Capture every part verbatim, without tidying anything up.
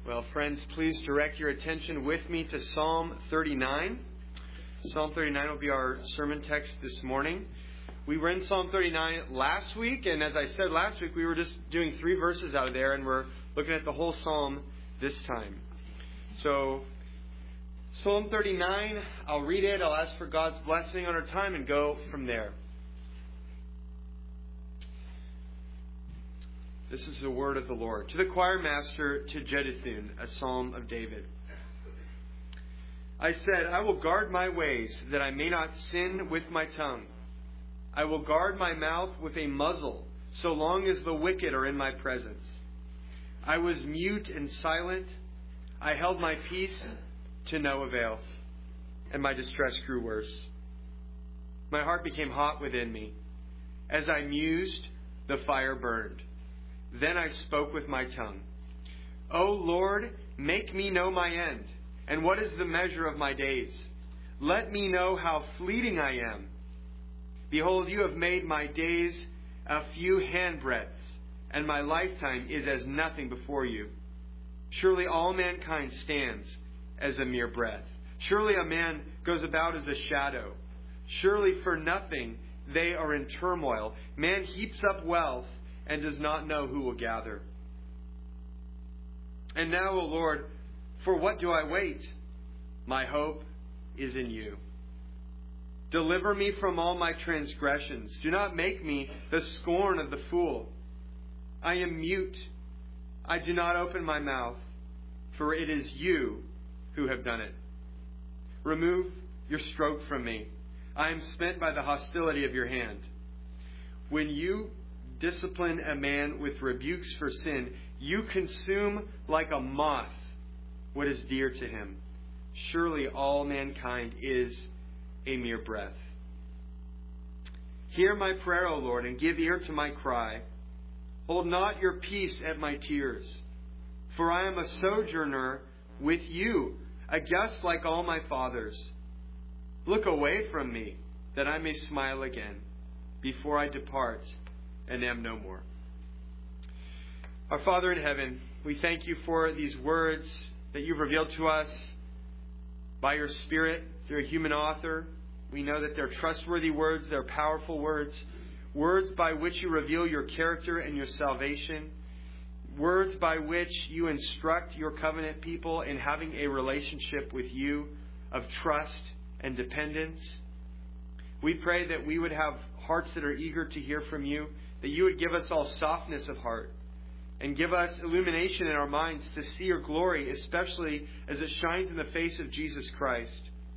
Well, friends, please direct your attention with me to Psalm thirty-nine. Psalm thirty-nine will be our sermon text this morning. We were in Psalm thirty-nine last week, and as I said last week, we were just doing three verses out of there, and we're looking at the whole psalm this time. So, Psalm thirty-nine, I'll read it, I'll ask for God's blessing on our time, and go from there. This is the word of the Lord. To the choir master, to Jeduthun, a psalm of David. I said, I will guard my ways, that I may not sin with my tongue. I will guard my mouth with a muzzle, so long as the wicked are in my presence. I was mute and silent. I held my peace to no avail, and my distress grew worse. My heart became hot within me. As I mused, the fire burned. Then I spoke with my tongue. O Lord, make me know my end, and what is the measure of my days? Let me know how fleeting I am. Behold, you have made my days a few handbreadths, and my lifetime is as nothing before you. Surely all mankind stands as a mere breath. Surely a man goes about as a shadow. Surely for nothing they are in turmoil. Man heaps up wealth and does not know who will gather. And now, O Lord, for what do I wait? My hope is in you. Deliver me from all my transgressions. Do not make me the scorn of the fool. I am mute. I do not open my mouth, for it is you who have done it. Remove your stroke from me. I am spent by the hostility of your hand. When you discipline a man with rebukes for sin, you consume like a moth what is dear to him. Surely all mankind is a mere breath. Hear my prayer, O Lord, and give ear to my cry. Hold not your peace at my tears, for I am a sojourner with you, a guest like all my fathers. Look away from me, that I may smile again, before I depart and am no more. Our Father in heaven, we thank you for these words that you've revealed to us by your Spirit through a human author. We know that they're trustworthy words, they're powerful words, words by which you reveal your character and your salvation, words by which you instruct your covenant people in having a relationship with you of trust and dependence. We pray that we would have hearts that are eager to hear from you, that you would give us all softness of heart and give us illumination in our minds to see your glory, especially as it shines in the face of Jesus Christ,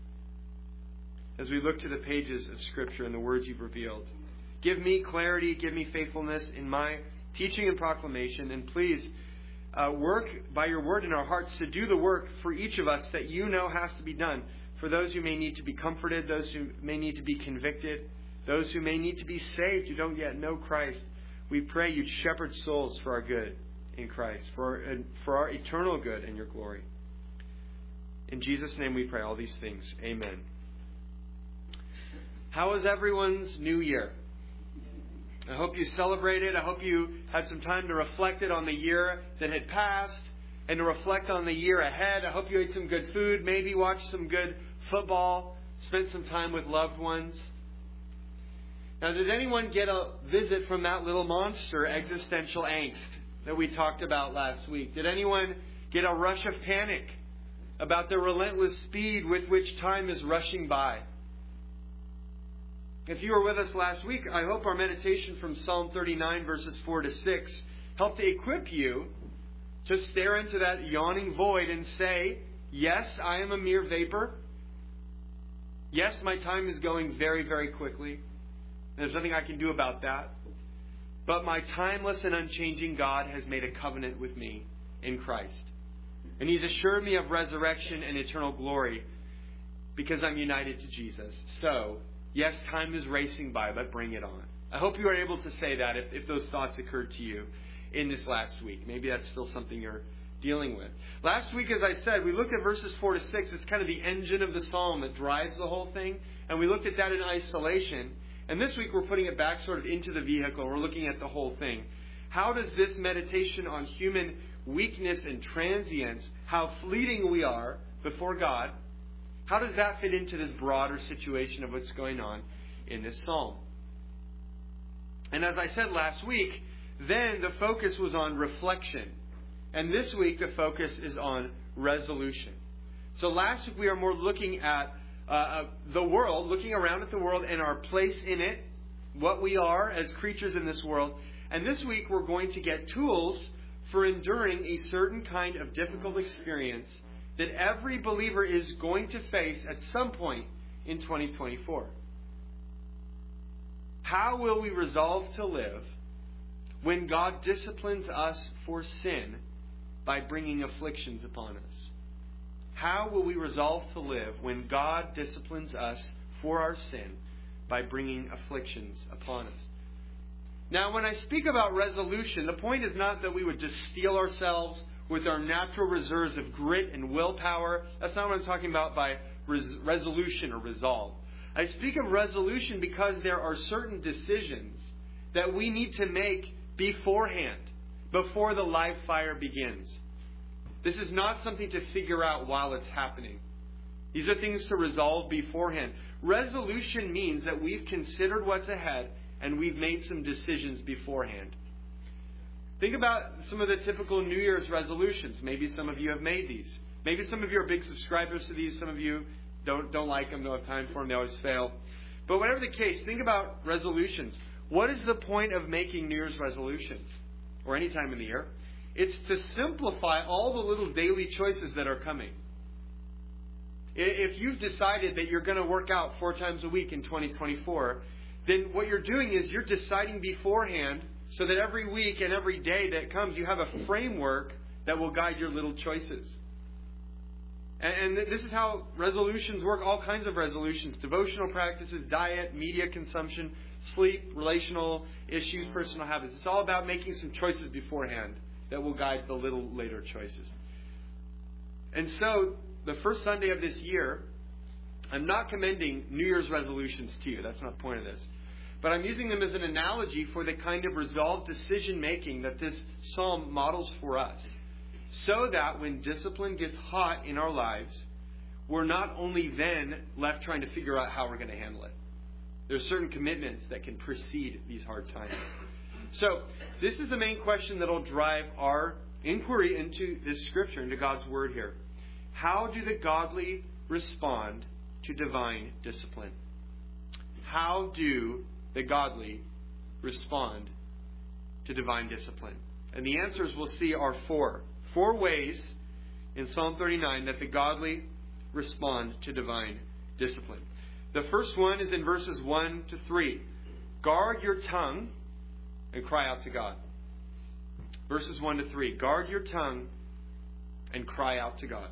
as we look to the pages of Scripture and the words you've revealed. Give me clarity, give me faithfulness in my teaching and proclamation, and please uh, work by your word in our hearts to do the work for each of us that you know has to be done. For those who may need to be comforted, those who may need to be convicted, those who may need to be saved who don't yet know Christ, we pray you'd shepherd souls for our good in Christ, for our, for our eternal good and your glory. In Jesus' name we pray all these things. Amen. How was everyone's New Year? I hope you celebrated. I hope you had some time to reflect on the year that had passed and to reflect on the year ahead. I hope you ate some good food, maybe watched some good football, spent some time with loved ones. Now, did anyone get a visit from that little monster, existential angst, that we talked about last week? Did anyone get a rush of panic about the relentless speed with which time is rushing by? If you were with us last week, I hope our meditation from Psalm thirty-nine, verses four to six, helped to equip you to stare into that yawning void and say, yes, I am a mere vapor. Yes, my time is going very, very quickly. There's nothing I can do about that. But my timeless and unchanging God has made a covenant with me in Christ. And He's assured me of resurrection and eternal glory because I'm united to Jesus. So, yes, time is racing by, but bring it on. I hope you are able to say that if, if those thoughts occurred to you in this last week. Maybe that's still something you're dealing with. Last week, as I said, we looked at verses four to six. It's kind of the engine of the psalm that drives the whole thing. And we looked at that in isolation. And this week we're putting it back sort of into the vehicle. We're looking at the whole thing. How does this meditation on human weakness and transience, how fleeting we are before God, how does that fit into this broader situation of what's going on in this psalm? And as I said last week, then the focus was on reflection. And this week the focus is on resolution. So last week we are more looking at uh, the world, looking around at the world and our place in it, what we are as creatures in this world. And this week we're going to get tools for enduring a certain kind of difficult experience that every believer is going to face at some point in twenty twenty-four. How will we resolve to live when God disciplines us for sin by bringing afflictions upon us? How will we resolve to live when God disciplines us for our sin by bringing afflictions upon us? Now, when I speak about resolution, the point is not that we would just steel ourselves with our natural reserves of grit and willpower. That's not what I'm talking about by res- resolution or resolve. I speak of resolution because there are certain decisions that we need to make beforehand, before the live fire begins. This is not something to figure out while it's happening. These are things to resolve beforehand. Resolution means that we've considered what's ahead and we've made some decisions beforehand. Think about some of the typical New Year's resolutions. Maybe some of you have made these. Maybe some of you are big subscribers to these. Some of you don't, don't like them, don't have time for them, they always fail. But whatever the case, think about resolutions. What is the point of making New Year's resolutions? Or any time in the year? It's to simplify all the little daily choices that are coming. If you've decided that you're going to work out four times a week in twenty twenty-four, then what you're doing is you're deciding beforehand so that every week and every day that comes, you have a framework that will guide your little choices. And this is how resolutions work, all kinds of resolutions, devotional practices, diet, media consumption, sleep, relational issues, personal habits. It's all about making some choices beforehand that will guide the little later choices. And so, the first Sunday of this year, I'm not commending New Year's resolutions to you. That's not the point of this. But I'm using them as an analogy for the kind of resolved decision-making that this psalm models for us. So that when discipline gets hot in our lives, we're not only then left trying to figure out how we're going to handle it. There are certain commitments that can precede these hard times. So, this is the main question that will drive our inquiry into this scripture, into God's Word here. How do the godly respond to divine discipline? How do the godly respond to divine discipline? And the answers we'll see are four. Four ways in Psalm thirty-nine that the godly respond to divine discipline. The first one is in verses one to three. Guard your tongue and cry out to God. Verses one to three. Guard your tongue and cry out to God.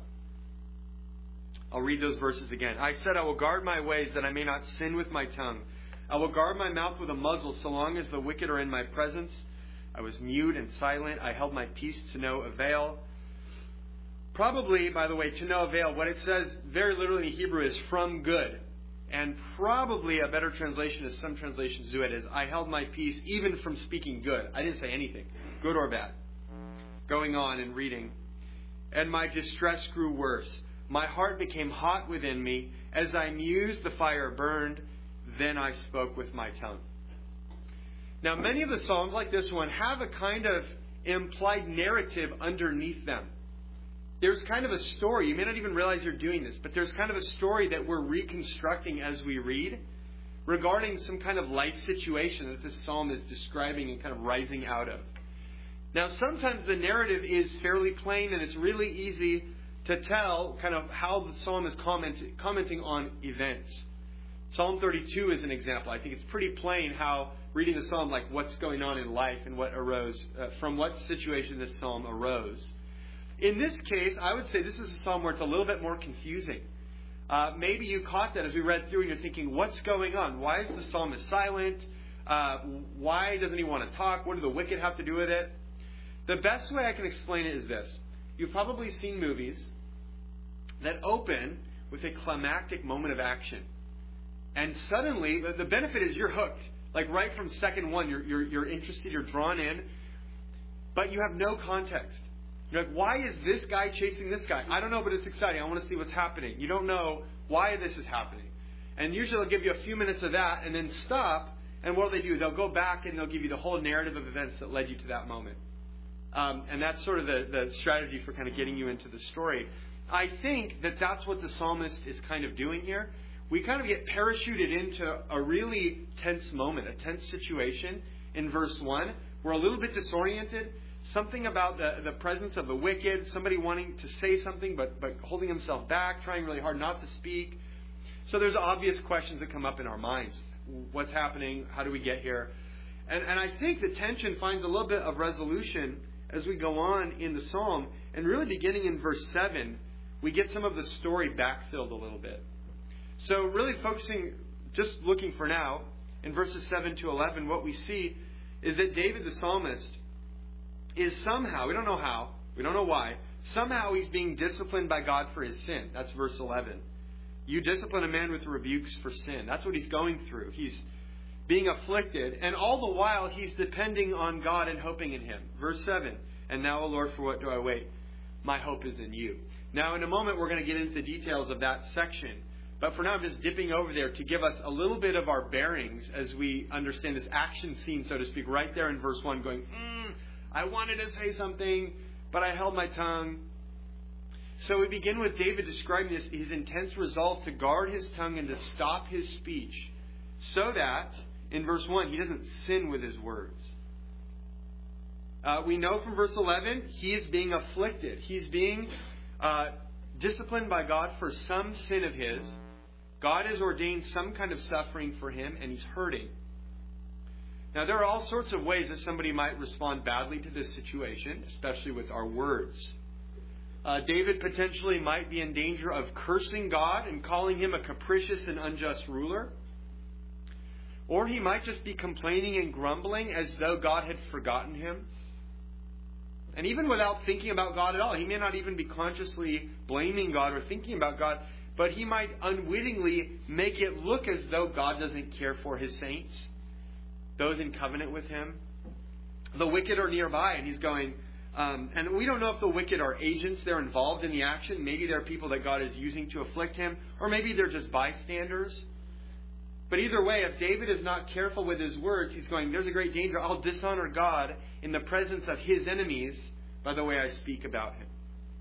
I'll read those verses again. I said, I will guard my ways that I may not sin with my tongue. I will guard my mouth with a muzzle so long as the wicked are in my presence. I was mute and silent. I held my peace to no avail. Probably, by the way, to no avail, what it says very literally in Hebrew is from good. And probably a better translation, as some translations do it, is I held my peace even from speaking good. I didn't say anything, good or bad. Going on and reading. And my distress grew worse. My heart became hot within me. As I mused, the fire burned. Then I spoke with my tongue. Now, many of the Psalms, like this one, have a kind of implied narrative underneath them. There's kind of a story. You may not even realize you're doing this, but there's kind of a story that we're reconstructing as we read regarding some kind of life situation that this psalm is describing and kind of rising out of. Now, sometimes the narrative is fairly plain and it's really easy to tell kind of how the psalm is comment, commenting on events. Psalm thirty-two is an example. I think it's pretty plain how reading the psalm, like what's going on in life and what arose, uh, from what situation this psalm arose. In this case, I would say this is a psalm where it's a little bit more confusing. Uh, maybe you caught that as we read through and you're thinking, what's going on? Why is the psalmist silent? Uh, why doesn't he want to talk? What do the wicked have to do with it? The best way I can explain it is this. You've probably seen movies that open with a climactic moment of action. And suddenly, the benefit is you're hooked. Like right from second one, you're, you're, you're interested, you're drawn in, but you have no context. You're like, why is this guy chasing this guy? I don't know, but it's exciting. I want to see what's happening. You don't know why this is happening. And usually they'll give you a few minutes of that and then stop. And what do they do? They'll go back and they'll give you the whole narrative of events that led you to that moment. Um, and that's sort of the, the strategy for kind of getting you into the story. I think that that's what the psalmist is kind of doing here. We kind of get parachuted into a really tense moment, a tense situation in verse one. We're a little bit disoriented. Something about the, the presence of the wicked, somebody wanting to say something but, but holding himself back, trying really hard not to speak. So there's obvious questions that come up in our minds. What's happening? How do we get here? And, and I think the tension finds a little bit of resolution as we go on in the psalm. And really beginning in verse seven, we get some of the story backfilled a little bit. So really focusing, just looking for now, in verses seven to eleven, what we see is that David the psalmist is somehow, we don't know how, we don't know why, somehow he's being disciplined by God for his sin. That's verse eleven. You discipline a man with rebukes for sin. That's what he's going through. He's being afflicted, and all the while he's depending on God and hoping in Him. Verse seven, and now, O Lord, for what do I wait? My hope is in you. Now, in a moment, we're going to get into the details of that section. But for now, I'm just dipping over there to give us a little bit of our bearings as we understand this action scene, so to speak, right there in verse one, going, mm, I wanted to say something, but I held my tongue. So we begin with David describing this, his intense resolve to guard his tongue and to stop his speech, so that, in verse one, he doesn't sin with his words. Uh, we know from verse eleven, he is being afflicted. He's being uh, disciplined by God for some sin of his. God has ordained some kind of suffering for him, and he's hurting. Now, there are all sorts of ways that somebody might respond badly to this situation, especially with our words. Uh, David potentially might be in danger of cursing God and calling him a capricious and unjust ruler. Or he might just be complaining and grumbling as though God had forgotten him. And even without thinking about God at all, he may not even be consciously blaming God or thinking about God, but he might unwittingly make it look as though God doesn't care for his saints, those in covenant with him. The wicked are nearby, and he's going, um, and we don't know if the wicked are agents, they're involved in the action. Maybe they're people that God is using to afflict him, or maybe they're just bystanders. But either way, if David is not careful with his words, he's going, there's a great danger. I'll dishonor God in the presence of his enemies by the way I speak about him.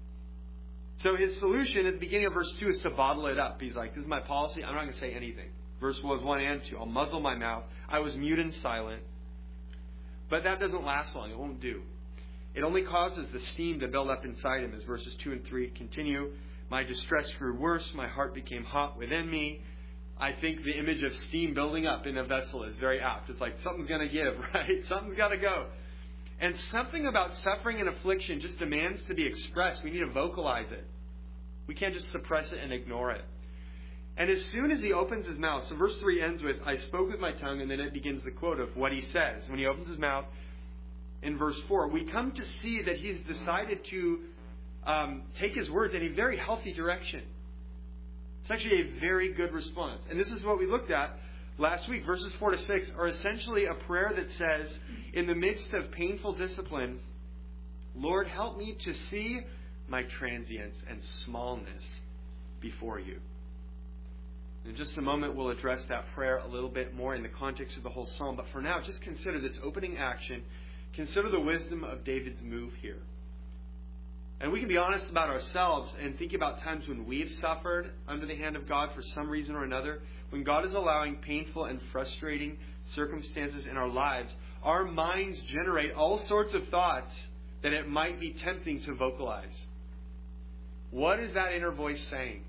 So his solution at the beginning of verse two is to bottle it up. He's like, this is my policy. I'm not going to say anything. Verse one and two. I'll muzzle my mouth. I was mute and silent. But that doesn't last long. It won't do. It only causes the steam to build up inside him, as verses two and three continue. My distress grew worse. My heart became hot within me. I think the image of steam building up in a vessel is very apt. It's like something's going to give, right? Something's got to go. And something about suffering and affliction just demands to be expressed. We need to vocalize it. We can't just suppress it and ignore it. And as soon as he opens his mouth, so verse three ends with, I spoke with my tongue, and then it begins the quote of what he says. When he opens his mouth in verse four, we come to see that he's decided to um, take his words in a very healthy direction. It's actually a very good response. And this is what we looked at last week. Verses four to six are essentially a prayer that says, in the midst of painful discipline, Lord, help me to see my transience and smallness before you. In just a moment, we'll address that prayer a little bit more in the context of the whole psalm. But for now, just consider this opening action. Consider the wisdom of David's move here. And we can be honest about ourselves and think about times when we've suffered under the hand of God for some reason or another. When God is allowing painful and frustrating circumstances in our lives, our minds generate all sorts of thoughts that it might be tempting to vocalize. What is that inner voice saying?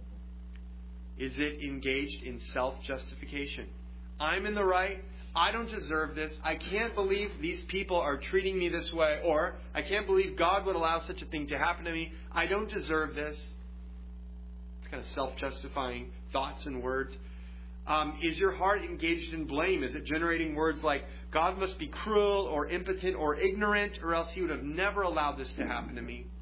Is it engaged in self-justification? I'm in the right. I don't deserve this. I can't believe these people are treating me this way. Or, I can't believe God would allow such a thing to happen to me. I don't deserve this. It's kind of self-justifying thoughts and words. Um, is your heart engaged in blame? Is it generating words like, God must be cruel or impotent or ignorant, or else He would have never allowed this to happen to me?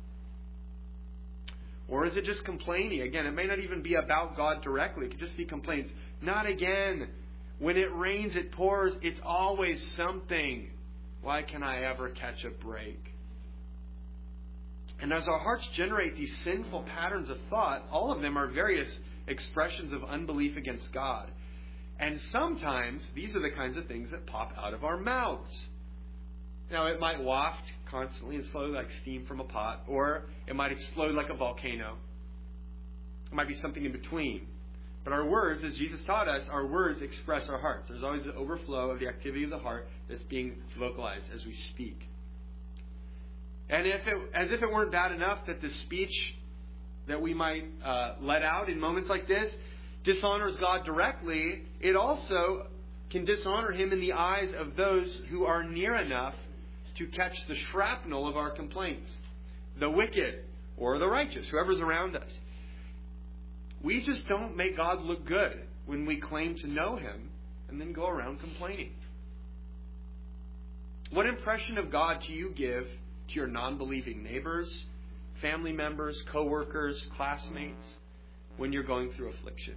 Or is it just complaining? Again, it may not even be about God directly. It could just be complaints. Not again. When it rains, it pours. It's always something. Why can I ever catch a break? And as our hearts generate these sinful patterns of thought, all of them are various expressions of unbelief against God. And sometimes these are the kinds of things that pop out of our mouths. Now, it might waft constantly and slowly like steam from a pot, or it might explode like a volcano. It might be something in between. But our words, as Jesus taught us, our words express our hearts. There's always the overflow of the activity of the heart that's being vocalized as we speak. And if it, as if it weren't bad enough that the speech that we might uh, let out in moments like this dishonors God directly, it also can dishonor Him in the eyes of those who are near enough to catch the shrapnel of our complaints. The wicked or the righteous, whoever's around us. We just don't make God look good when we claim to know Him and then go around complaining. What impression of God do you give to your non-believing neighbors, family members, co-workers, classmates when you're going through affliction?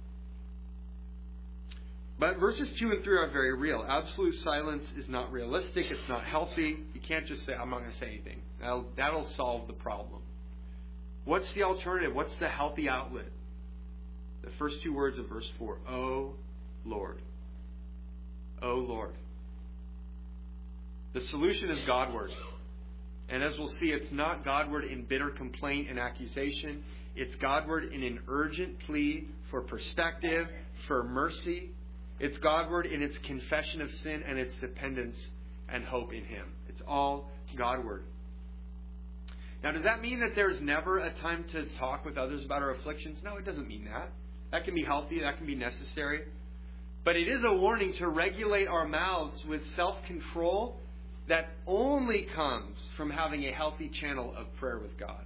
But verses two and three are very real. Absolute silence is not realistic. It's not healthy. You can't just say, I'm not going to say anything. That'll, that'll solve the problem. What's the alternative? What's the healthy outlet? The first two words of verse four. O Lord. O Lord. The solution is Godward. And as we'll see, it's not Godward in bitter complaint and accusation. It's Godward in an urgent plea for perspective, for mercy. It's Godward in its confession of sin and its dependence and hope in Him. It's all Godward. Now, does that mean that there's never a time to talk with others about our afflictions? No, it doesn't mean that. That can be healthy. That can be necessary. But it is a warning to regulate our mouths with self-control that only comes from having a healthy channel of prayer with God.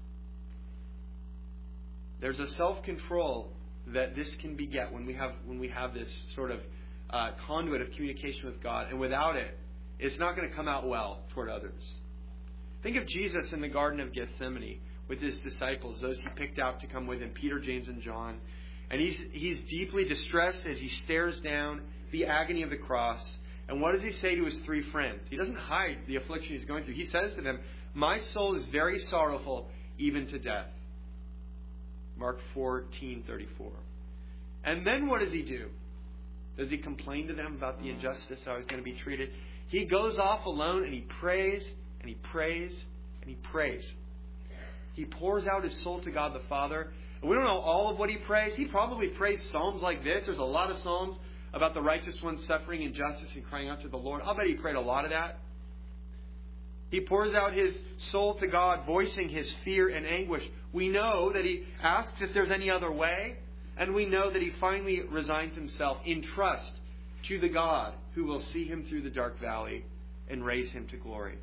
There's a self-control that this can beget when we have when we have this sort of uh, conduit of communication with God. And without it, it's not going to come out well toward others. Think of Jesus in the Garden of Gethsemane with His disciples, those He picked out to come with Him, Peter, James, and John. And he's, he's deeply distressed as He stares down the agony of the cross. And what does He say to His three friends? He doesn't hide the affliction He's going through. He says to them, my soul is very sorrowful, even to death. Mark fourteen thirty-four. And then what does He do? Does He complain to them about the injustice, how He's going to be treated? He goes off alone and He prays and He prays and He prays. He pours out His soul to God the Father. And we don't know all of what He prays. He probably prays psalms like this. There's a lot of psalms about the righteous one suffering injustice and crying out to the Lord. I'll bet He prayed a lot of that. He pours out His soul to God, voicing His fear and anguish. We know that He asks if there's any other way. And we know that He finally resigns Himself in trust to the God who will see Him through the dark valley and raise Him to glory.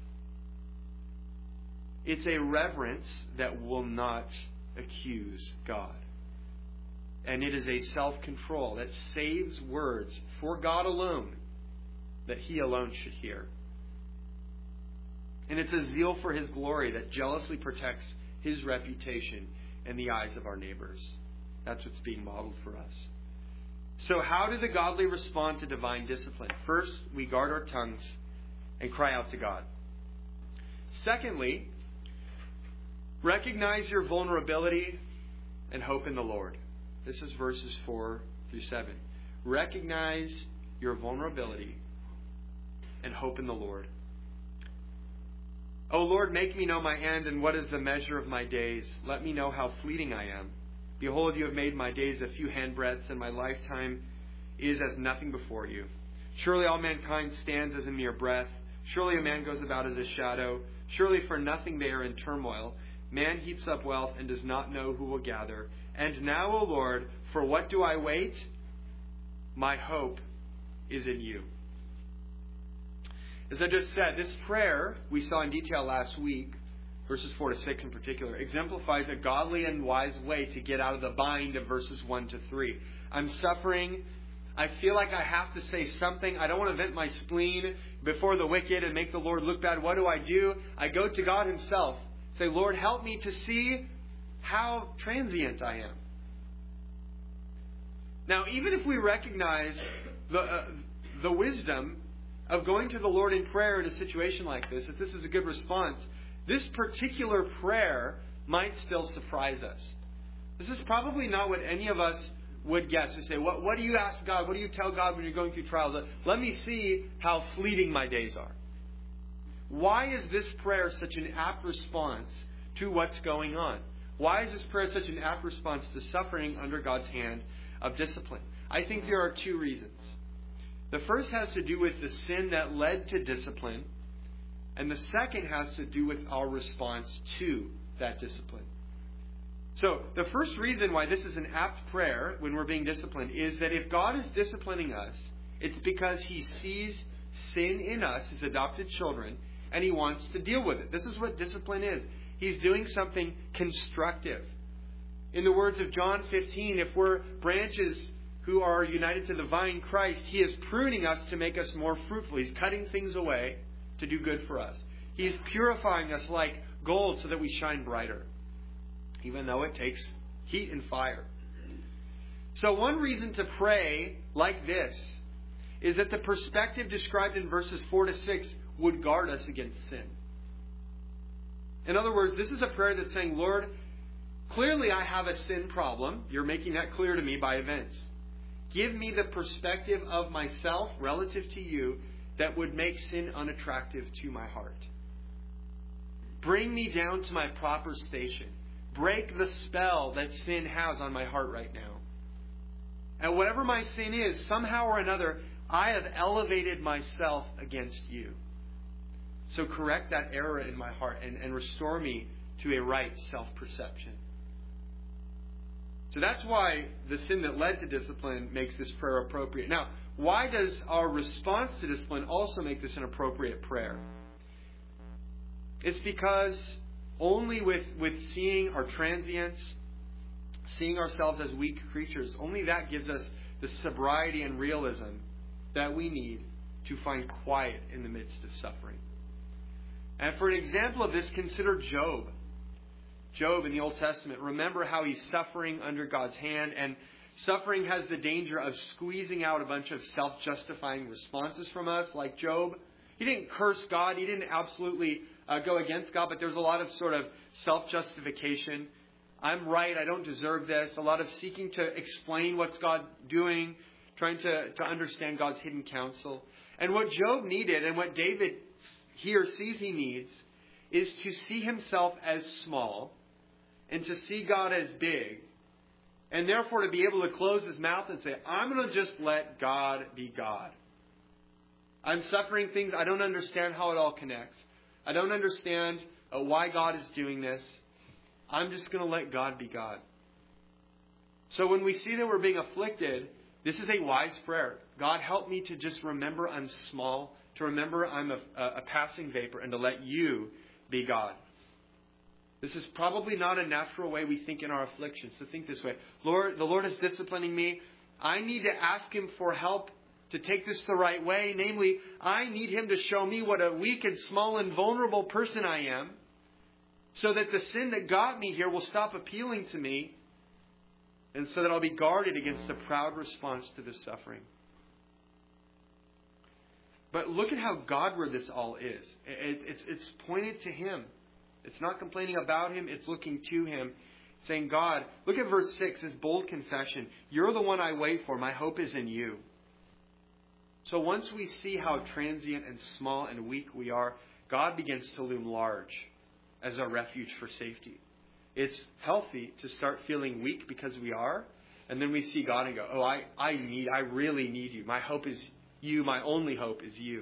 It's a reverence that will not accuse God. And it is a self-control that saves words for God alone that He alone should hear. And it's a zeal for His glory that jealously protects His reputation in the eyes of our neighbors. That's what's being modeled for us. So how do the godly respond to divine discipline? First, we guard our tongues and cry out to God. Secondly, recognize your vulnerability and hope in the Lord. This is verses four through seven. Recognize your vulnerability and hope in the Lord. O Lord, make me know my end and what is the measure of my days. Let me know how fleeting I am. Behold, you have made my days a few handbreadths, and my lifetime is as nothing before you. Surely all mankind stands as a mere breath. Surely a man goes about as a shadow. Surely for nothing they are in turmoil. Man heaps up wealth and does not know who will gather. And now, O Lord, for what do I wait? My hope is in you. As I just said, this prayer we saw in detail last week, verses four to six in particular, exemplifies a godly and wise way to get out of the bind of verses one to three. I'm suffering. I feel like I have to say something. I don't want to vent my spleen before the wicked and make the Lord look bad. What do I do? I go to God Himself. Say, Lord, help me to see how transient I am. Now, even if we recognize the uh, the wisdom of going to the Lord in prayer in a situation like this, if this is a good response, this particular prayer might still surprise us. This is probably not what any of us would guess. To say, what, what do you ask God? What do you tell God when you're going through trials? Let me see how fleeting my days are. Why is this prayer such an apt response to what's going on? Why is this prayer such an apt response to suffering under God's hand of discipline? I think there are two reasons. The first has to do with the sin that led to discipline, and the second has to do with our response to that discipline. So, the first reason why this is an apt prayer when we're being disciplined is that if God is disciplining us, it's because He sees sin in us, His adopted children, and He wants to deal with it. This is what discipline is. He's doing something constructive. In the words of John fifteen, if we're branches who are united to the vine Christ, He is pruning us to make us more fruitful. He's cutting things away to do good for us. He is purifying us like gold so that we shine brighter, even though it takes heat and fire. So one reason to pray like this is that the perspective described in verses four to six would guard us against sin. In other words, this is a prayer that's saying, Lord, clearly I have a sin problem. You're making that clear to me by events. Give me the perspective of myself relative to you that would make sin unattractive to my heart. Bring me down to my proper station. Break the spell that sin has on my heart right now. And whatever my sin is, somehow or another, I have elevated myself against you. So correct that error in my heart and, and restore me to a right self-perception. So that's why the sin that led to discipline makes this prayer appropriate. Now, why does our response to discipline also make this an appropriate prayer? It's because only with, with seeing our transience, seeing ourselves as weak creatures, only that gives us the sobriety and realism that we need to find quiet in the midst of suffering. And for an example of this, consider Job. Job in the Old Testament. Remember how he's suffering under God's hand, and suffering has the danger of squeezing out a bunch of self-justifying responses from us, like Job. He didn't curse God. He didn't absolutely uh, go against God, but there's a lot of sort of self-justification. I'm right. I don't deserve this. A lot of seeking to explain what's God doing, trying to, to understand God's hidden counsel. And what Job needed, and what David here sees he needs, is to see himself as small and to see God as big, and therefore to be able to close his mouth and say, I'm going to just let God be God. I'm suffering things. I don't understand how it all connects. I don't understand uh, why God is doing this. I'm just going to let God be God. So when we see that we're being afflicted, this is a wise prayer. God, help me to just remember I'm small, to remember I'm a, a passing vapor, and to let you be God. This is probably not a natural way we think in our afflictions, to think this way. Lord, the Lord is disciplining me. I need to ask Him for help to take this the right way. Namely, I need Him to show me what a weak and small and vulnerable person I am, so that the sin that got me here will stop appealing to me, and so that I'll be guarded against a proud response to this suffering. But look at how Godward this all is. It, it's, it's pointed to Him. It's not complaining about Him. It's looking to Him, saying, God, look at verse six, this bold confession. You're the one I wait for. My hope is in you. So once we see how transient and small and weak we are, God begins to loom large as our refuge for safety. It's healthy to start feeling weak because we are, and then we see God and go, oh, I, I need, I really need you. My hope is you. My only hope is you.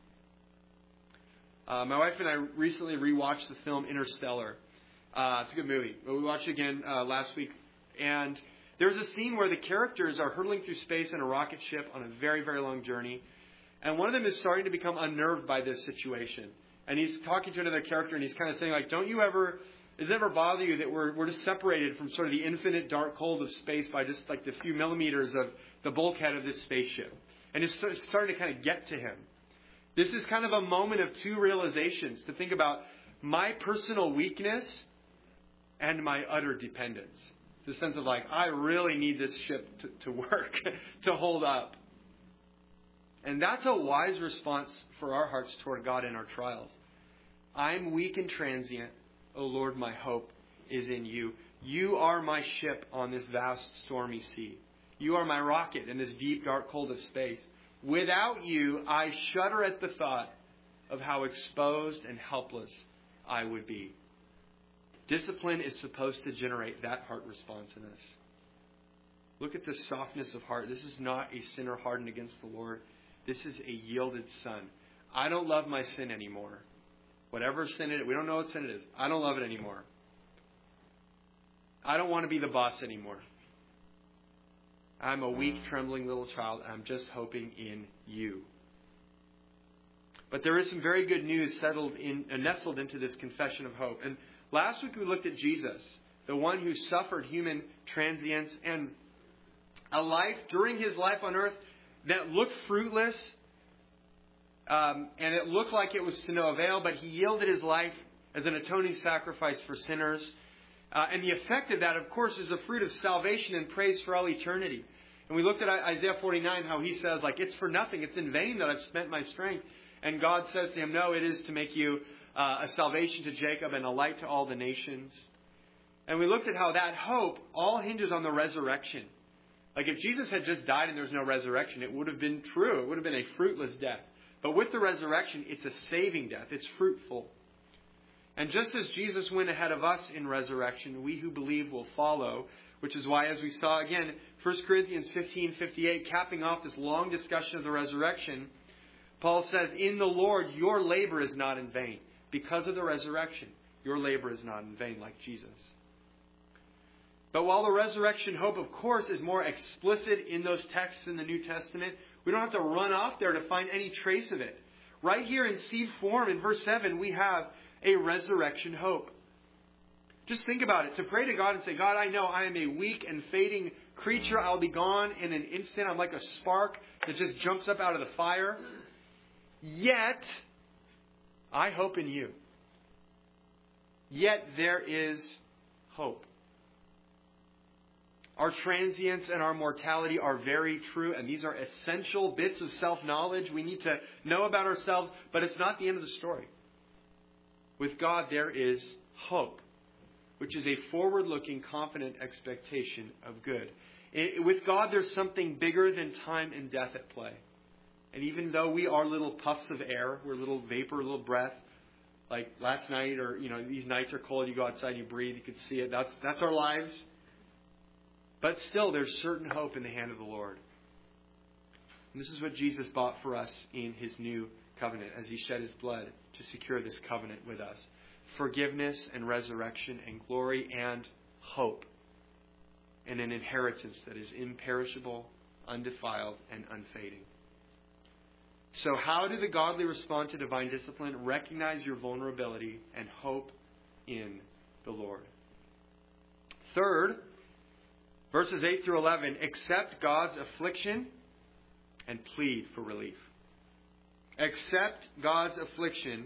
Uh, my wife and I recently rewatched the film Interstellar. Uh, it's a good movie. We watched it again uh, last week. And there's a scene where the characters are hurtling through space in a rocket ship on a very, very long journey. And one of them is starting to become unnerved by this situation. And he's talking to another character, and he's kind of saying, like, don't you ever, does it ever bother you that we're, we're just separated from sort of the infinite dark cold of space by just like the few millimeters of the bulkhead of this spaceship? And it's starting to kind of get to him. This is kind of a moment of two realizations, to think about my personal weakness and my utter dependence. The sense of like, I really need this ship to, to work, to hold up. And that's a wise response for our hearts toward God in our trials. I'm weak and transient. O Lord, my hope is in you. You are my ship on this vast stormy sea. You are my rocket in this deep, dark, cold of space. Without you, I shudder at the thought of how exposed and helpless I would be. Discipline is supposed to generate that heart response in us. Look at the softness of heart. This is not a sinner hardened against the Lord. This is a yielded son. I don't love my sin anymore. Whatever sin it is, we don't know what sin it is. I don't love it anymore. I don't want to be the boss anymore. I'm a weak, trembling little child. I'm just hoping in you. But there is some very good news settled in, uh, nestled into this confession of hope. And last week we looked at Jesus, the one who suffered human transience and a life during his life on earth that looked fruitless, um, and it looked like it was to no avail, but he yielded his life as an atoning sacrifice for sinners. Uh, and the effect of that, of course, is the fruit of salvation and praise for all eternity. And we looked at Isaiah forty-nine, how he says, like, it's for nothing. It's in vain that I've spent my strength. And God says to him, no, it is to make you uh, a salvation to Jacob and a light to all the nations. And we looked at how that hope all hinges on the resurrection. Like if Jesus had just died and there was no resurrection, it would have been true. It would have been a fruitless death. But with the resurrection, it's a saving death. It's fruitful. And just as Jesus went ahead of us in resurrection, we who believe will follow, which is why, as we saw again, First Corinthians fifteen fifty-eight, capping off this long discussion of the resurrection, Paul says, in the Lord, your labor is not in vain. Because of the resurrection, your labor is not in vain, like Jesus. But while the resurrection hope, of course, is more explicit in those texts in the New Testament, we don't have to run off there to find any trace of it. Right here in seed form, in verse seven, we have a resurrection hope. Just think about it. To pray to God and say, God, I know I am a weak and fading creature. I'll be gone in an instant. I'm like a spark that just jumps up out of the fire. Yet, I hope in you. Yet there is hope. Our transience and our mortality are very true, and these are essential bits of self-knowledge we need to know about ourselves, but it's not the end of the story. With God, there is hope, which is a forward-looking, confident expectation of good. It, with God, there's something bigger than time and death at play. And even though we are little puffs of air, we're little vapor, little breath, like last night, or, you know, these nights are cold, you go outside and you breathe, you can see it. That's, that's our lives. But still, there's certain hope in the hand of the Lord. And this is what Jesus bought for us in his new covenant as he shed his blood to secure this covenant with us. Forgiveness and resurrection and glory and hope. And an inheritance that is imperishable, undefiled, and unfading. So how do the godly respond to divine discipline? Recognize your vulnerability and hope in the Lord. Third, verses eight through eleven, accept God's affliction and plead for relief. Accept God's affliction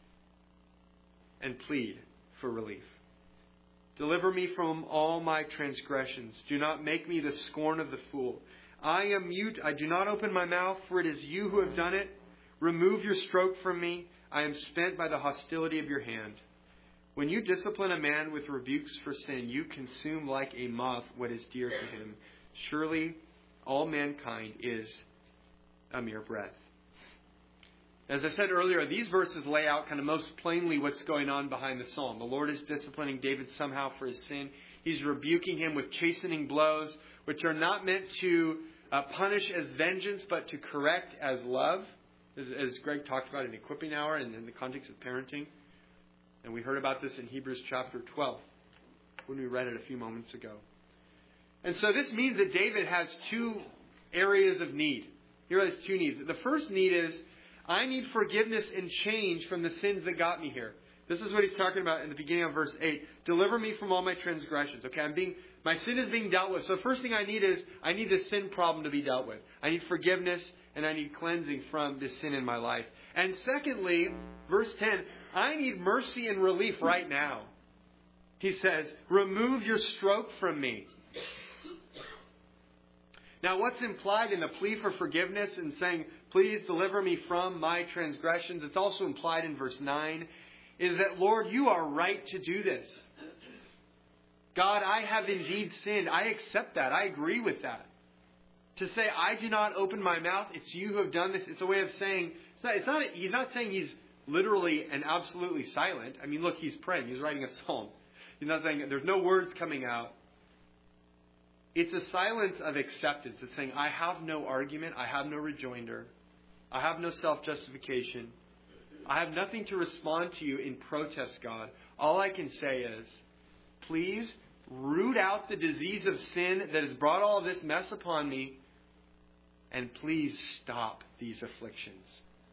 and plead for relief. Deliver me from all my transgressions. Do not make me the scorn of the fool. I am mute. I do not open my mouth, for it is you who have done it. Remove your stroke from me. I am spent by the hostility of your hand. When you discipline a man with rebukes for sin, you consume like a moth what is dear to him. Surely all mankind is a mere breath. As I said earlier, these verses lay out kind of most plainly what's going on behind the psalm. The Lord is disciplining David somehow for his sin. He's rebuking him with chastening blows, which are not meant to uh, punish as vengeance, but to correct as love, as, as Greg talked about in Equipping Hour and in the context of parenting. And we heard about this in Hebrews chapter twelve when we read it a few moments ago. And so this means that David has two areas of need. Here has two needs. The first need is, I need forgiveness and change from the sins that got me here. This is what he's talking about in the beginning of verse eight. Deliver me from all my transgressions. Okay, I'm being, my sin is being dealt with. So the first thing I need is, I need this sin problem to be dealt with. I need forgiveness and I need cleansing from this sin in my life. And secondly, verse ten, I need mercy and relief right now. He says, remove your stroke from me. Now, what's implied in the plea for forgiveness and saying, please deliver me from my transgressions, it's also implied in verse nine. is that, Lord, you are right to do this. God, I have indeed sinned. I accept that. I agree with that. To say, I do not open my mouth, it's you who have done this. It's a way of saying, it's not, it's not, he's not saying he's literally and absolutely silent. I mean, look, he's praying. He's writing a psalm. He's not saying, there's no words coming out. It's a silence of acceptance. It's saying, I have no argument. I have no rejoinder. I have no self-justification. I have nothing to respond to you in protest, God. All I can say is, please root out the disease of sin that has brought all of this mess upon me, and please stop these afflictions.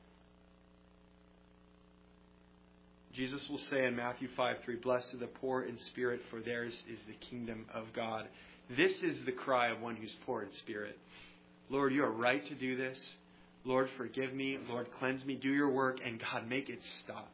Jesus will say in Matthew five three, blessed are the poor in spirit, for theirs is the kingdom of God. This is the cry of one who's poor in spirit. Lord, you are right to do this. Lord, forgive me. Lord, cleanse me. Do your work. And God, make it stop.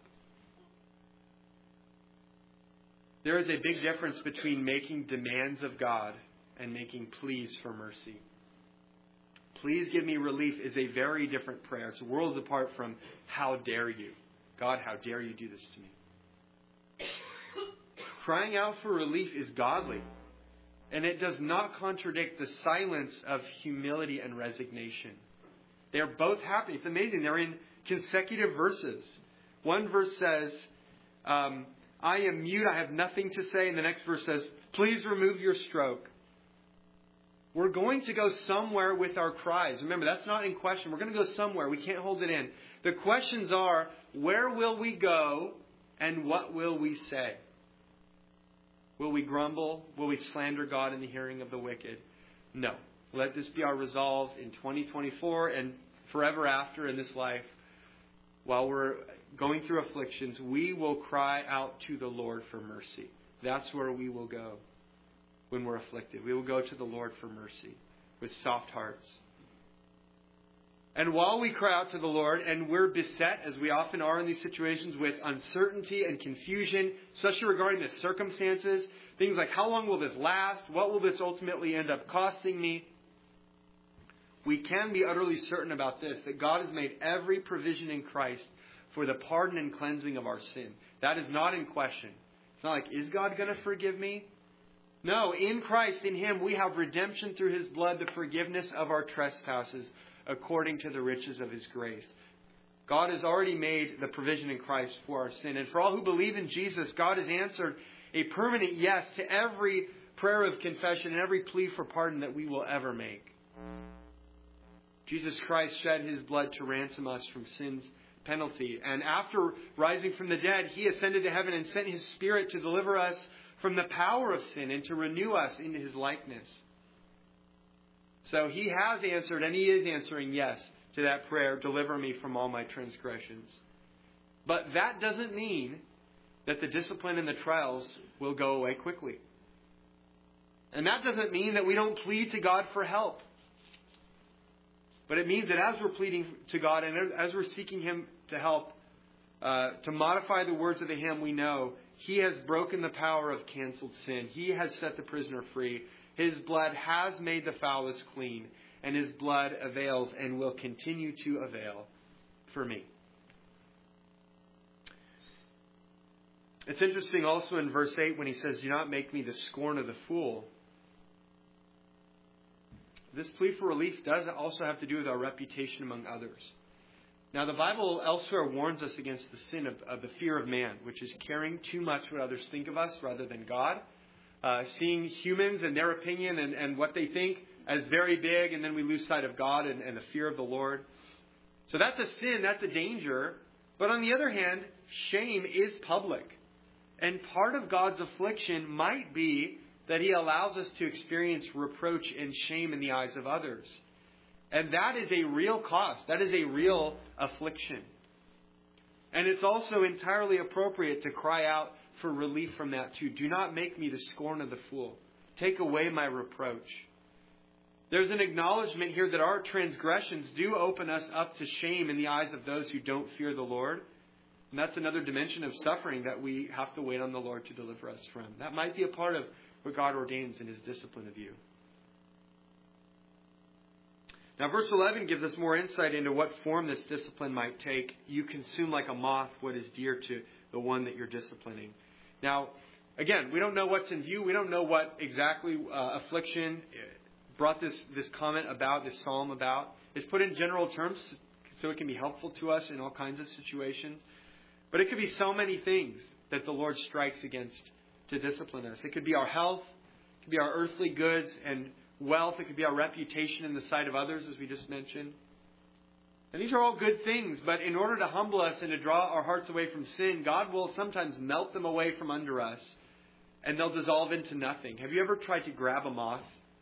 There is a big difference between making demands of God and making pleas for mercy. Please give me relief is a very different prayer. It's worlds apart from how dare you. God, how dare you do this to me? Crying out for relief is godly. And it does not contradict the silence of humility and resignation. They're both happening. It's amazing. They're in consecutive verses. One verse says, um, I am mute, I have nothing to say. And the next verse says, please remove your stroke. We're going to go somewhere with our cries. Remember, that's not in question. We're going to go somewhere. We can't hold it in. The questions are, where will we go and what will we say? Will we grumble? Will we slander God in the hearing of the wicked? No. Let this be our resolve in twenty twenty-four and forever after in this life. While we're going through afflictions, we will cry out to the Lord for mercy. That's where we will go when we're afflicted. We will go to the Lord for mercy with soft hearts. And while we cry out to the Lord and we're beset, as we often are in these situations, with uncertainty and confusion, especially regarding the circumstances, things like how long will this last? What will this ultimately end up costing me? We can be utterly certain about this, that God has made every provision in Christ for the pardon and cleansing of our sin. That is not in question. It's not like, is God going to forgive me? No, in Christ, in Him, we have redemption through His blood, the forgiveness of our trespasses, according to the riches of His grace. God has already made the provision in Christ for our sin. And for all who believe in Jesus, God has answered a permanent yes to every prayer of confession and every plea for pardon that we will ever make. Jesus Christ shed His blood to ransom us from sin's penalty. And after rising from the dead, He ascended to heaven and sent His Spirit to deliver us from the power of sin and to renew us into His likeness. So He has answered, and He is answering yes to that prayer, deliver me from all my transgressions. But that doesn't mean that the discipline and the trials will go away quickly. And that doesn't mean that we don't plead to God for help. But it means that as we're pleading to God and as we're seeking Him to help, uh, to modify the words of the hymn, we know He has broken the power of canceled sin. He has set the prisoner free. His blood has made the foulest clean, and His blood avails and will continue to avail for me. It's interesting also in verse eight when he says, do not make me the scorn of the fool. This plea for relief does also have to do with our reputation among others. Now, the Bible elsewhere warns us against the sin of, of the fear of man, which is caring too much what others think of us rather than God. Uh, seeing humans and their opinion and, and what they think as very big, and then we lose sight of God and, and the fear of the Lord. So that's a sin, that's a danger. But on the other hand, shame is public. And part of God's affliction might be that He allows us to experience reproach and shame in the eyes of others. And that is a real cost. That is a real affliction. And it's also entirely appropriate to cry out for relief from that too. Do not make me the scorn of the fool. Take away my reproach. There's an acknowledgement here that our transgressions do open us up to shame in the eyes of those who don't fear the Lord. And that's another dimension of suffering that we have to wait on the Lord to deliver us from. That might be a part of what God ordains in His discipline of you. Now, verse eleven gives us more insight into what form this discipline might take. You consume like a moth what is dear to the one that you're disciplining. Now, again, we don't know what's in view. We don't know what exactly uh, affliction brought this, this comment about, this psalm about. It's put in general terms so it can be helpful to us in all kinds of situations. But it could be so many things that the Lord strikes against to discipline us. It could be our health. It could be our earthly goods and wealth. It could be our reputation in the sight of others, as we just mentioned. And these are all good things, but in order to humble us and to draw our hearts away from sin, God will sometimes melt them away from under us, and they'll dissolve into nothing. Have you ever tried to grab a moth?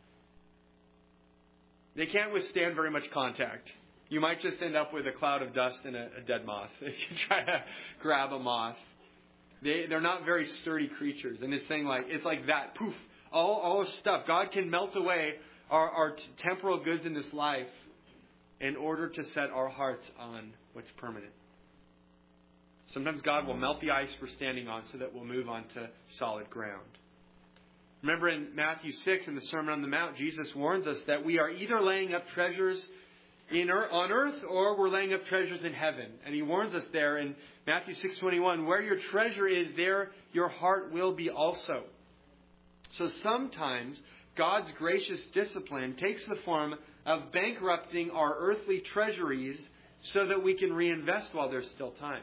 They can't withstand very much contact. You might just end up with a cloud of dust and a, a dead moth if you try to grab a moth. They, they're not very sturdy creatures. And it's saying like, it's like that, poof, all, all stuff. God can melt away our, our t- temporal goods in this life in order to set our hearts on what's permanent. Sometimes God will melt the ice we're standing on so that we'll move on to solid ground. Remember in Matthew six, in the Sermon on the Mount, Jesus warns us that we are either laying up treasures in earth, on earth or we're laying up treasures in heaven. And He warns us there in Matthew six twenty-one, where your treasure is, there your heart will be also. So sometimes God's gracious discipline takes the form of bankrupting our earthly treasuries so that we can reinvest while there's still time.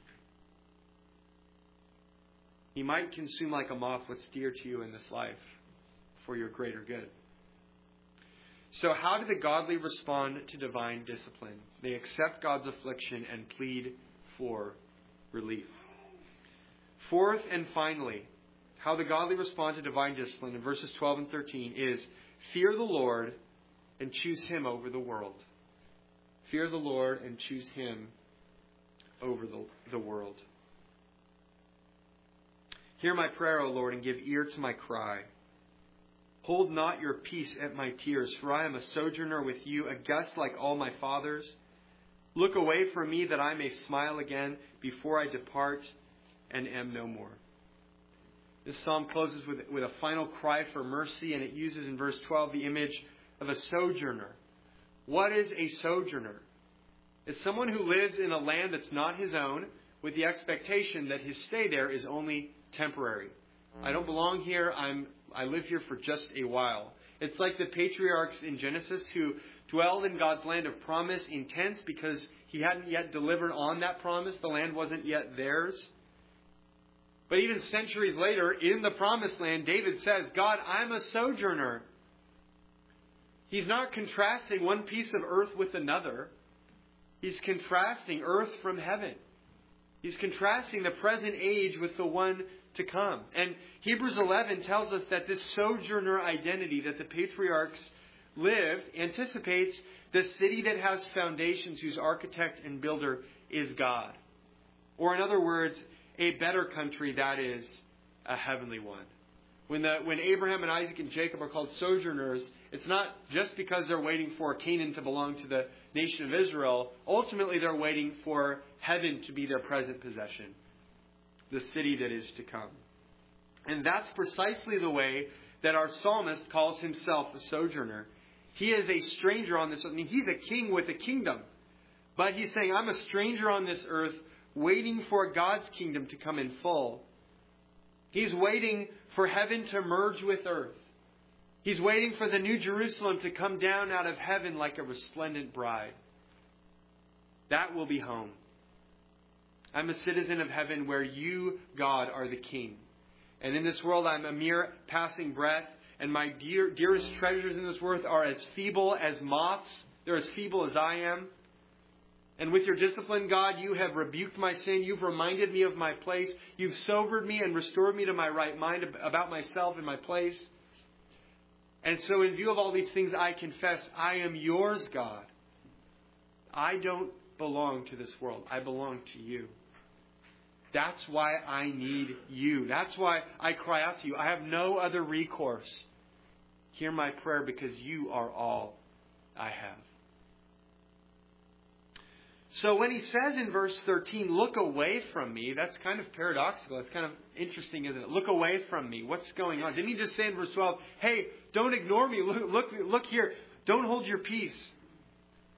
He might consume like a moth what's dear to you in this life for your greater good. So how do the godly respond to divine discipline? They accept God's affliction and plead for relief. Fourth and finally, how the godly respond to divine discipline in verses twelve and thirteen is fear the Lord and choose Him over the world. Fear the Lord and choose Him over the, the world. Hear my prayer, O Lord, and give ear to my cry. Hold not your peace at my tears, for I am a sojourner with you, a guest like all my fathers. Look away from me that I may smile again before I depart and am no more. This psalm closes with, with a final cry for mercy, and it uses in verse twelve the image of a sojourner. What is a sojourner? It's someone who lives in a land that's not his own with the expectation that his stay there is only temporary. I don't belong here. I'm, I live here for just a while. It's like the patriarchs in Genesis who dwelled in God's land of promise in tents because He hadn't yet delivered on that promise. The land wasn't yet theirs. But even centuries later, in the promised land, David says, God, I'm a sojourner. He's not contrasting one piece of earth with another. He's contrasting earth from heaven. He's contrasting the present age with the one to come. And Hebrews eleven tells us that this sojourner identity that the patriarchs lived anticipates the city that has foundations, whose architect and builder is God. Or in other words, a better country, that is a heavenly one. When, the, when Abraham and Isaac and Jacob are called sojourners, it's not just because they're waiting for Canaan to belong to the nation of Israel. Ultimately, they're waiting for heaven to be their present possession, the city that is to come. And that's precisely the way that our psalmist calls himself a sojourner. He is a stranger on this earth. I mean, he's a king with a kingdom. But he's saying, I'm a stranger on this earth, waiting for God's kingdom to come in full. He's waiting for heaven to merge with earth. He's waiting for the new Jerusalem to come down out of heaven like a resplendent bride. That will be home. I'm a citizen of heaven where you, God, are the king. And in this world, I'm a mere passing breath. And my dear, dearest treasures in this world are as feeble as moths. They're as feeble as I am. And with your discipline, God, you have rebuked my sin. You've reminded me of my place. You've sobered me and restored me to my right mind about myself and my place. And so in view of all these things, I confess, I am yours, God. I don't belong to this world. I belong to you. That's why I need you. That's why I cry out to you. I have no other recourse. Hear my prayer because you are all I have. So when he says in verse thirteen, look away from me, that's kind of paradoxical. It's kind of interesting, isn't it? Look away from me. What's going on? Didn't he just say in verse twelve, hey, don't ignore me. Look, look, look here. Don't hold your peace.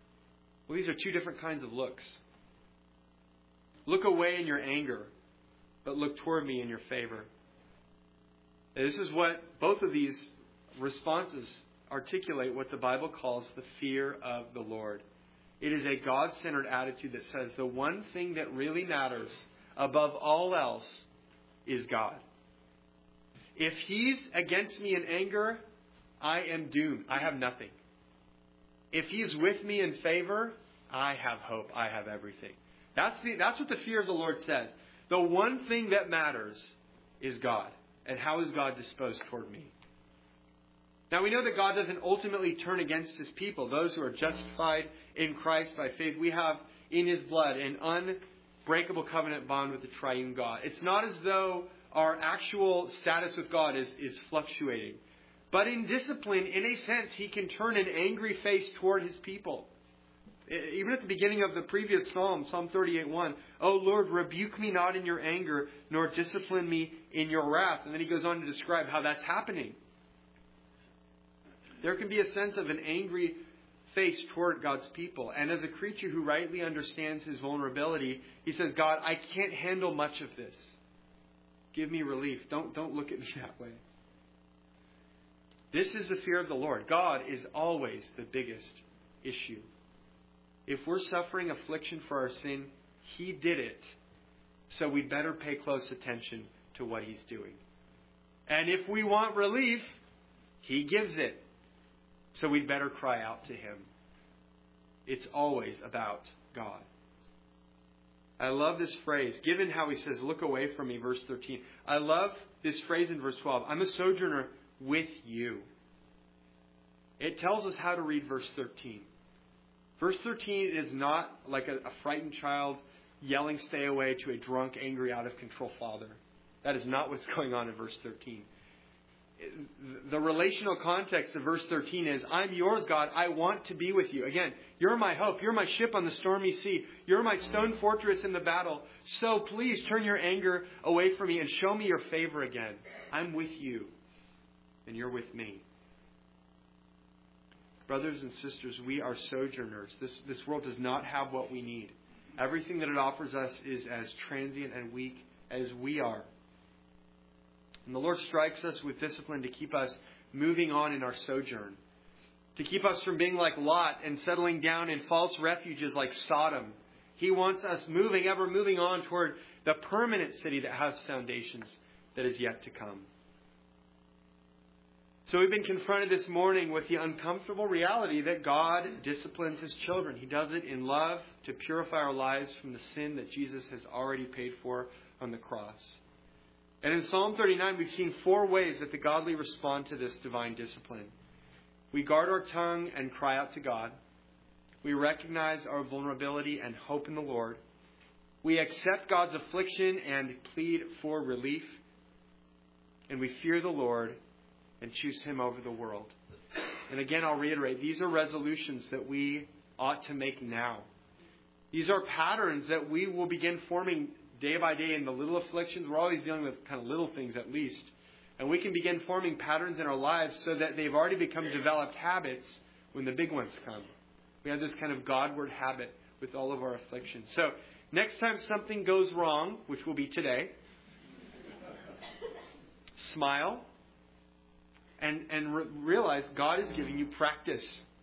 Well, these are two different kinds of looks. Look away in your anger. but look toward me in your favor. And this is what both of these responses articulate what the Bible calls the fear of the Lord. It is a God-centered attitude that says the one thing that really matters above all else is God. If He's against me in anger, I am doomed. I have nothing. If He's with me in favor, I have hope. I have everything. That's the, that's what the fear of the Lord says. The one thing that matters is God. And how is God disposed toward me? Now we know that God doesn't ultimately turn against His people. Those who are justified in Christ by faith, we have in His blood an unbreakable covenant bond with the triune God. It's not as though our actual status with God is, is fluctuating. But in discipline, in a sense, He can turn an angry face toward His people. Even at the beginning of the previous Psalm, Psalm thirty-eight one, O Lord, rebuke me not in your anger, nor discipline me in your wrath. And then he goes on to describe how that's happening. There can be a sense of an angry face toward God's people. And as a creature who rightly understands his vulnerability, he says, God, I can't handle much of this. Give me relief. Don't, don't look at me that way. This is the fear of the Lord. God is always the biggest issue. If we're suffering affliction for our sin, He did it. So we'd better pay close attention to what He's doing. And if we want relief, He gives it. So we'd better cry out to Him. It's always about God. I love this phrase, given how He says, look away from me, verse thirteen. I love this phrase in verse twelve. I'm a sojourner with you. It tells us how to read verse thirteen. Verse thirteen is not like a, a frightened child yelling stay away to a drunk, angry, out of control father. That is not what's going on in verse thirteen. The relational context of verse thirteen is, I'm yours, God. I want to be with you. Again, you're my hope. You're my ship on the stormy sea. You're my stone fortress in the battle. So please turn your anger away from me and show me your favor again. I'm with you, and you're with me. Brothers and sisters, we are sojourners. This, this world does not have what we need. Everything that it offers us is as transient and weak as we are. And the Lord strikes us with discipline to keep us moving on in our sojourn. To keep us from being like Lot and settling down in false refuges like Sodom. He wants us moving, ever moving on toward the permanent city that has foundations that is yet to come. So we've been confronted this morning with the uncomfortable reality that God disciplines His children. He does it in love to purify our lives from the sin that Jesus has already paid for on the cross. And in Psalm thirty-nine, we've seen four ways that the godly respond to this divine discipline. We guard our tongue and cry out to God. We recognize our vulnerability and hope in the Lord. We accept God's affliction and plead for relief. And we fear the Lord and choose Him over the world. And again, I'll reiterate, these are resolutions that we ought to make now. These are patterns that we will begin forming day by day in the little afflictions. We're always dealing with kind of little things at least. And we can begin forming patterns in our lives so that they've already become developed habits when the big ones come. We have this kind of Godward habit with all of our afflictions. So next time something goes wrong, which will be today, smile. And, and re- realize God is giving you practice.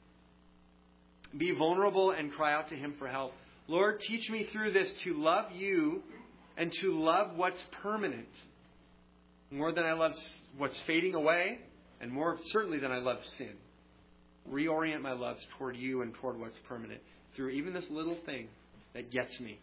Be vulnerable and cry out to Him for help. Lord, teach me through this to love you and to love what's permanent. More than I love what's fading away, and more certainly than I love sin. Reorient my loves toward you and toward what's permanent through even this little thing that gets me.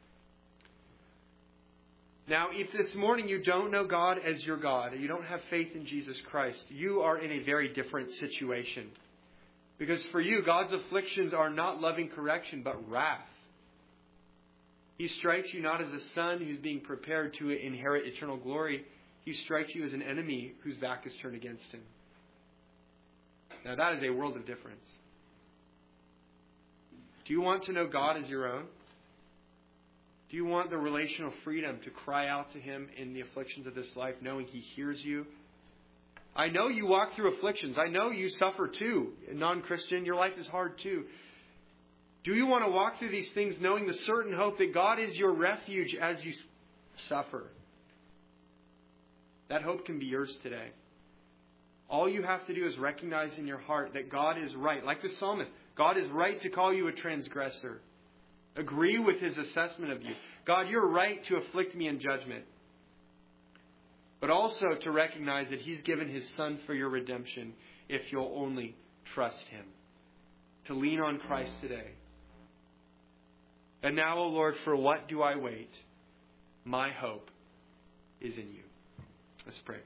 Now, if this morning you don't know God as your God, you don't have faith in Jesus Christ, you are in a very different situation. Because for you, God's afflictions are not loving correction, but wrath. He strikes you not as a son who's being prepared to inherit eternal glory. He strikes you as an enemy whose back is turned against Him. Now, that is a world of difference. Do you want to know God as your own? Do you want the relational freedom to cry out to Him in the afflictions of this life, knowing He hears you? I know you walk through afflictions. I know you suffer too. Non-Christian, your life is hard too. Do you want to walk through these things knowing the certain hope that God is your refuge as you suffer? That hope can be yours today. All you have to do is recognize in your heart that God is right. Like the psalmist, God is right to call you a transgressor. Agree with His assessment of you. God, you're right to afflict me in judgment. But also to recognize that He's given His Son for your redemption if you'll only trust Him. To lean on Christ today. And now, O Lord, for what do I wait? My hope is in you. Let's pray.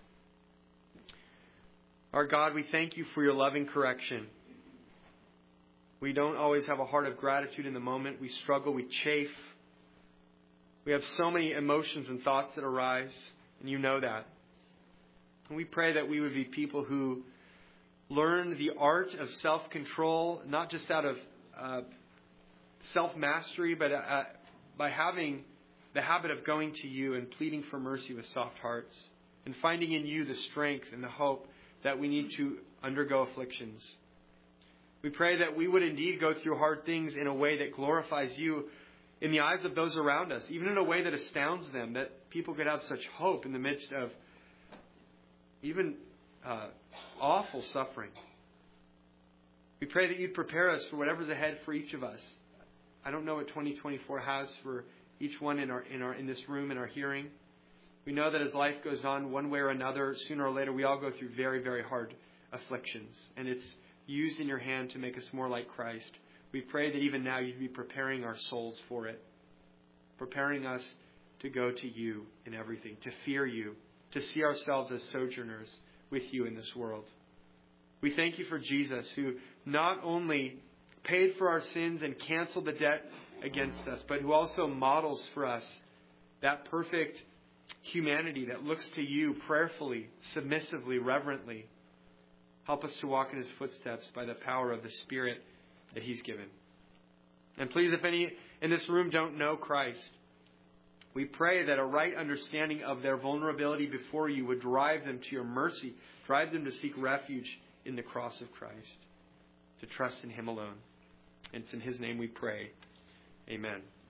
Our God, we thank you for your loving correction. We don't always have a heart of gratitude in the moment. We struggle, we chafe. We have so many emotions and thoughts that arise, and you know that. And we pray that we would be people who learn the art of self-control, not just out of uh, self-mastery, but uh, by having the habit of going to you and pleading for mercy with soft hearts, and finding in you the strength and the hope that we need to undergo afflictions. We pray that we would indeed go through hard things in a way that glorifies you in the eyes of those around us, even in a way that astounds them, that people could have such hope in the midst of even uh, awful suffering. We pray that you'd prepare us for whatever's ahead for each of us. I don't know what twenty twenty-four has for each one in our in our in this room, in our hearing. We know that as life goes on, one way or another, sooner or later, we all go through very, very hard afflictions. And it's used in your hand to make us more like Christ. We pray that even now you'd be preparing our souls for it. Preparing us to go to you in everything, to fear you, to see ourselves as sojourners with you in this world. We thank you for Jesus, who not only paid for our sins and canceled the debt against us, but who also models for us that perfect humanity that looks to you prayerfully, submissively, reverently. Help us to walk in His footsteps by the power of the Spirit that He's given. And please, if any in this room don't know Christ, we pray that a right understanding of their vulnerability before you would drive them to your mercy, drive them to seek refuge in the cross of Christ, to trust in Him alone. And it's in His name we pray. Amen.